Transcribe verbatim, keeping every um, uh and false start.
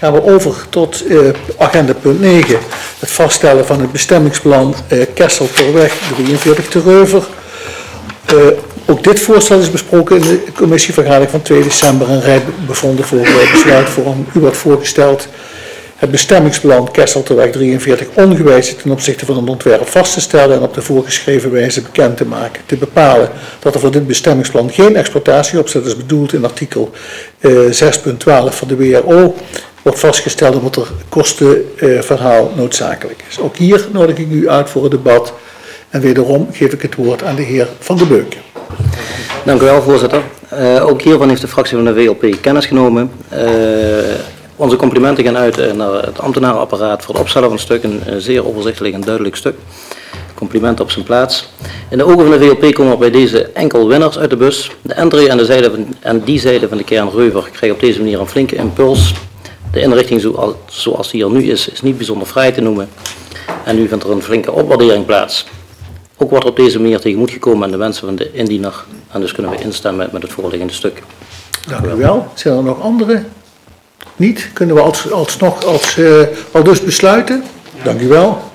gaan we over tot uh, agenda punt negen. Het vaststellen van het bestemmingsplan uh, Kesselterweg drieënveertig te Reuver. Uh, ook dit voorstel is besproken in de commissievergadering van twee december en rijdt bevonden voor uh, besluitvorm. U wordt voorgesteld het bestemmingsplan Kesselterweg drieënveertig ongewijzigd ten opzichte van het ontwerp vast te stellen en op de voorgeschreven wijze bekend te maken. Te bepalen dat er voor dit bestemmingsplan geen exploitatieopzet is bedoeld in artikel uh, zes punt twaalf van de W R O. Wordt vastgesteld omdat er kostenverhaal uh, noodzakelijk is. Ook hier nodig ik u uit voor het debat en wederom geef ik het woord aan de heer Van der Beuken. Dank u wel, voorzitter. Uh, ook hiervan heeft de fractie van de W L P kennis genomen. Uh, onze complimenten gaan uit naar het ambtenarenapparaat voor het opstellen van het stuk, een uh, zeer overzichtelijk en duidelijk stuk. Complimenten op zijn plaats. In de ogen van de W L P komen er bij deze enkel winnaars uit de bus. De entree aan, de zijde van, aan die zijde van de kern Reuver krijgt op deze manier een flinke impuls. De inrichting zoals, zoals die er nu is, is niet bijzonder fraai te noemen. En nu vindt er een flinke opwaardering plaats. Ook wordt er op deze manier tegemoet gekomen aan de wensen van de indiener. En dus kunnen we instemmen met het voorliggende stuk. Dank u wel. Zijn er nog andere? Niet? Kunnen we als, alsnog als, uh, al dus besluiten? Dank u wel.